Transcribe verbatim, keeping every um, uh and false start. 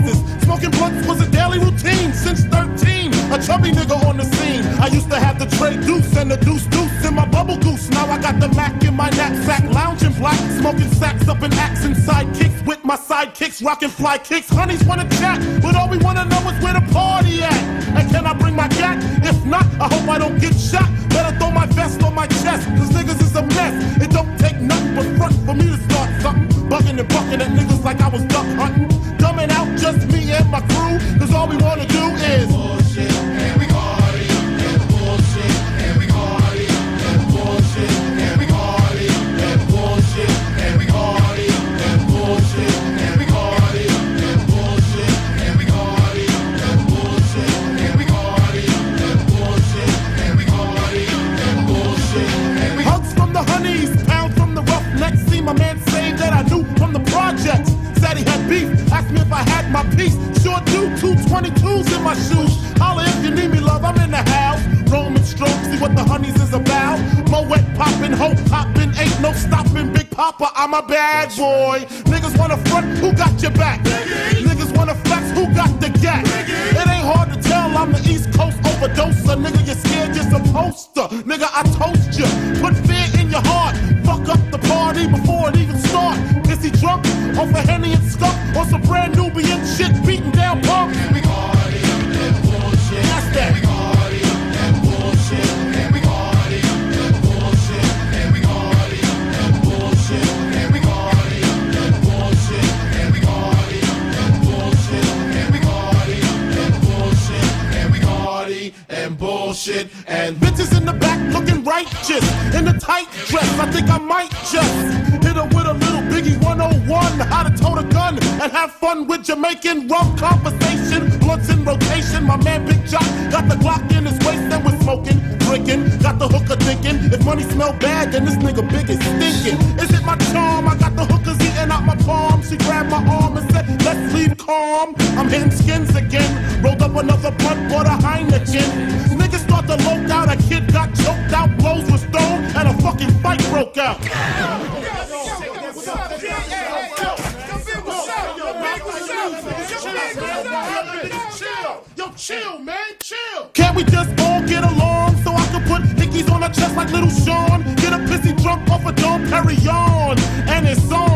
glasses. Smoking blunts was a daily routine since thirteen. A chubby nigga on the scene. I used to have the tray deuce and the deuce deuce in my bubble goose. Now I got the Mac in my knapsack, lounging black, smoking sacks up in axe and sidekicks with my sidekicks, rocking fly kicks. Honeys wanna chat, but all we wanna know is where the party at. And can I bring my gat? If not, I hope I don't get shot. Better throw my vest on my chest, cause niggas is a mess. It don't take nothing but front for me to start something. Bugging and bucking at niggas like I was duck hunting. Dumbing out just me and my crew, cause all we wanna do is bullshit, and we party, and bullshit, and we party, and bullshit, and we party, and bullshit, and we party, and bullshit, and we party, and bullshit, and we party, and bullshit, and we party, and bullshit, and we party, and bullshit, and we hugs from the honeys, pounds from the roughnecks. See my man say that I knew from the projects. Said he had beef, asked me if I had my piece. Sure do, two twenty-twos in my shoes. Holla if you need me, love, I'm in the house. Roman stroke, see what the honeys is about. Moet poppin', hope poppin', ain't no stoppin'. Big Papa, I'm a bad boy. Niggas wanna front, who got your back? Niggas wanna flex, who got the gat? It ain't hard to tell, I'm the East Coast overdoser. Nigga, you're scared, you're supposed to. Nigga, I toast you. Put fear in your heart. Fuck up the party before it even start. Is he drunk off a Henny and skunk or some brand Nubian shit beating down punk? And we party and bullshit. That's that. And we party and bullshit. And we party and bullshit. And we party and bullshit. And we party and bullshit. And we party and bullshit. And we party and bullshit. And we party and bullshit. And bitches in the back looking righteous in the tight dress. I think I might just hit her with a little Biggie one oh one, how to tote a gun and have fun with Jamaican rum conversation. Blunts in rotation, my man Big Jock got the Glock in his waist and we're smoking, drinking, got the hooker thinking. If money smell bad, then this nigga big is stinking. Is it my charm? I got the hookers eating out my palm. She grabbed my arm and said, let's leave calm. I'm hitting skins again, rolled up another blunt, bought a Heineken. Niggas start to loke out, a kid got choked out, blows were thrown, and a fucking fight broke out. Yo, chill, man, chill. Can't we just all get along so I can put hickeys on her chest like little Sean? Get a pissy drunk off a Dom Perignon, and it's on.